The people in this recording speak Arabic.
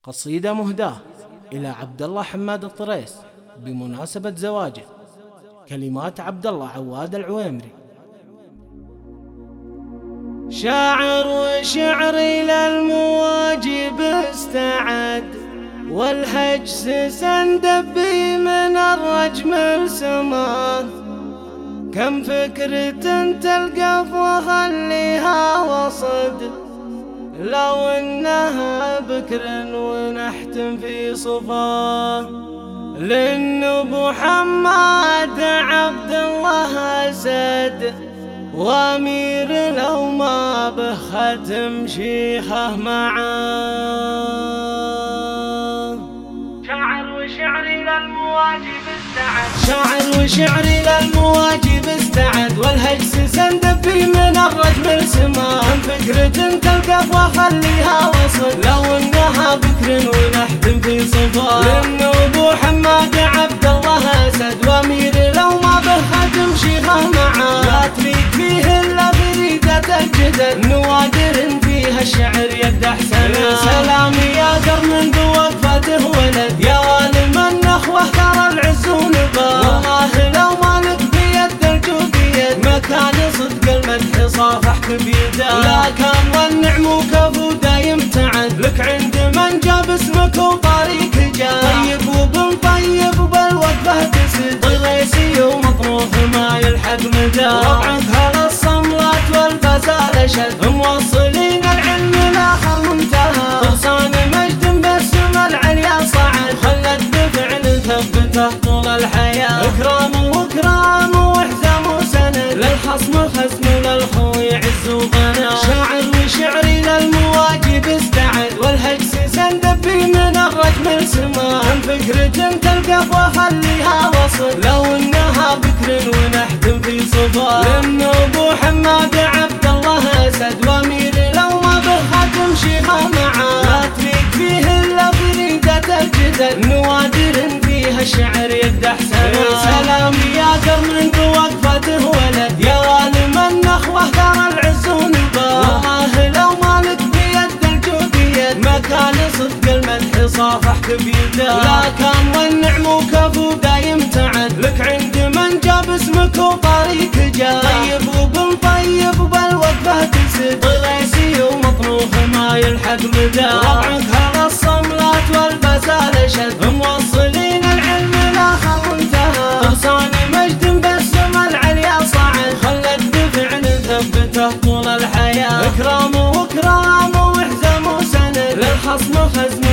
قصيدة مهداة إلى عبد الله حماد الطريس بمناسبة زواجه. كلمات عبد الله عواد العويمري. شاعر وشعري للمواجب استعد، والهجس سندبي من الرجم السماء. كم فكرة تلقف وخليها وصد، لو انها بكر ونحتم في صفاه. للنبو حماد عبد الله اسد، وامير لو ما بختم شيخه معاه. شاعر وشعري للمواجب استعد، شاعر وشعري للمواجب استعد، والهجس سندبي من الرجم السماء. فكرة تلقف وخليها وصل، لو انها بكر ونحتم في صفاه. للنبو حماد عبد الله اسد، وامير لو ما به ختم شيخه معاه. لا تريد فيه الا بريدة الجدل، نوادر فيها الشعر يد احسنه. سلامي يا قرن بوقفته ولد، يا والم النخوه ترى العز ونباه. والله لو مالك بيد الجود يد، مكان صدق المدح صافحك بيده. لا كان والنعم وكفو دايم تعد، لك عند من جاب اسمك وطريق جاه. طيب وبن طيب وبالوقفه تسد، طريسي ومطروح ما يلحق مدى. ربعك هالصملات والبسالة شد، موصلين العلم الاخر منتهى. فرسان مجد بالسما العليا صعد، خلت بفعل ثبته طول الحياة. اكرام واكرام وحزام وسند، للخصم خصم للخوي عز وغنى. شاعر وشعري للمواجب استعد، والهجس سندبي من الرجم السماء. فكرة تلقف وخليها وصل، لو انها بكر ونحتم في صفاه. للنبو حماد عبد الله اسد، وامير لو ما به ختم شيخه معاه. لا تريد فيه الا بريدة الجدل، نوادر فيها الشعر يد احسنه. سلامي يا قرن بوقفته ولد، يا والم النخوه ترى العز ونباه. والله لو مالك بيد الجود يد، مكان صدق المدح صافحك بيده. لا كان والنعم وكفو دايم تعد، لك عند من جاب اسمك وطريق جاه. طيب وبن طيب وبالوقفه تسد، طريسي ومطروح ما يلحق مدى. ربعك هالصملات والبسالة شد، موصلين العلم الاخر منتهى. فرسان مجد بالسما العليا صعد، خلت بفعل ثبته طول الحياة. اكرام واكرام وحزام وسند، للخصم خزم